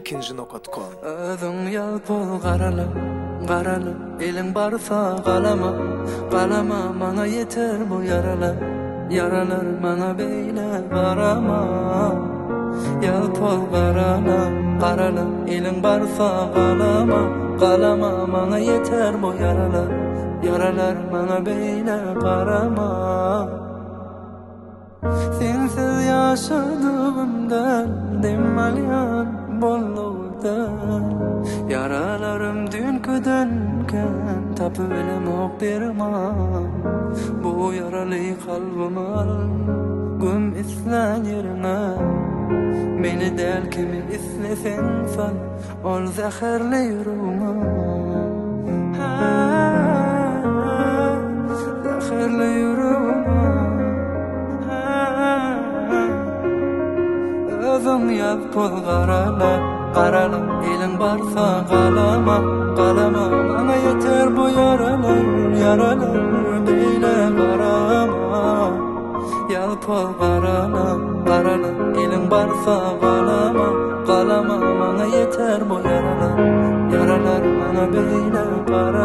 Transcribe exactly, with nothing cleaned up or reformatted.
ikinci nokta com. Özüň ýalpol garaly, garaly, eliň barsa galama, galama maňa yeter bu yaralar, yaralar maňa beýle garama. Ýalpol garaly, garaly, eliň barsa galama, galama maňa yeter bu yaralar, yaralar maňa beýle garama. Sensiz ýaşadygymdan demalýan bolugdan, yaralarym dünküdenken tapyp elemok berman. Bu yaraly kalbymy al, güm islen ýerine. Meni del kimi islesen sal, ol zäherli ýürüme. Zäherli ýürüme. Özüň ýalpol garaly, garaly, eliň barsa galama, galama maňa yeter bu yaralar, yaralar beýle garama. Ýalpol garaly, garaly, eliň barsa galama, galama maňa yeter bu yaralar, yaralar maňa beýle garama.